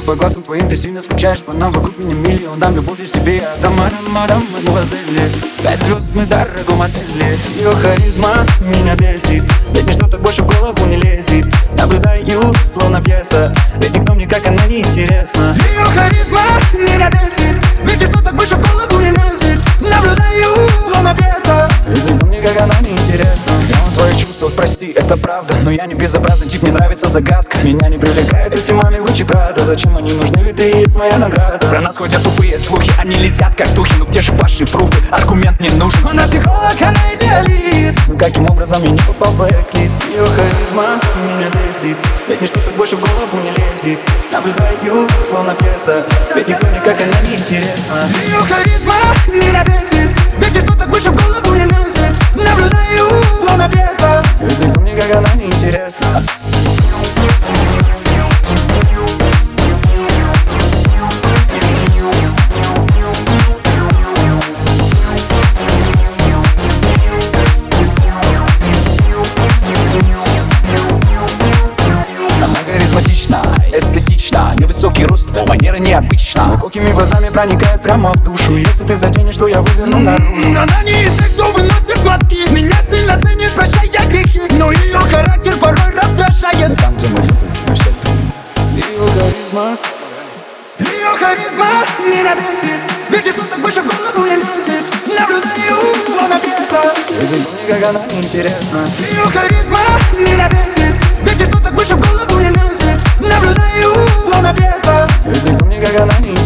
Вижу по глазкам твоим, ты сильно скучаешь по нам. Вокруг меня миллион, дам любовь лишь тебе. Я дам, мадемуазели. 5 звезд мы в дорогом отеле. Ее харизма меня бесит, ведь ничто так больше в голову не лезет. Наблюдаю, словно пьеса, ведь никто мне как она не интересна. Ее харизма меня бесит, ведь ничто так больше в голову не лезет. Наблюдаю, словно пьеса, ведь никто мне как она не интересна. Твои чувства, прости, это правда, но я не безобразный тип, мне нравится загадка. Меня не привлекает эти маме Гуччи Прада. Зачем они нужны, ведь ты есть моя награда. Про нас ходят тупые слухи, они летят как духи. Ну где же ваши пруфы, аргумент не нужен. Она психолог, она идеалист. Ну каким образом я не попал в блэк-лист? Ее харизма меня бесит, ведь ничто так больше в голову не лезет. Наблюдаю, словно пьеса, ведь никто мне как она не интересна. Ее харизма меня бесит, ведь ничто так больше в голову не лезет. Наблюдаю, словно пьеса, ведь никто мне как она не интересна. Эстетично, невысокий рост, манера необычна. Глубокими глазами проникает прямо в душу. Если ты затянешь, то я выверну наружу. Она не из тех, кто выносит глазки. Меня сильно ценит, прощая грехи. Но ее характер порой раздражает. Там, где мы любим, мы все примем. Ее харизма меня бесит, ведь ничто так больше в голову не лезет. Наблюдаю, словно пьеса, ведь мне как она интересна. Ее харизма меня бесит, ведь ничто так больше в голову не лезет. Наблюдаю, словно пьеса, ведь никто мне как она не интересна.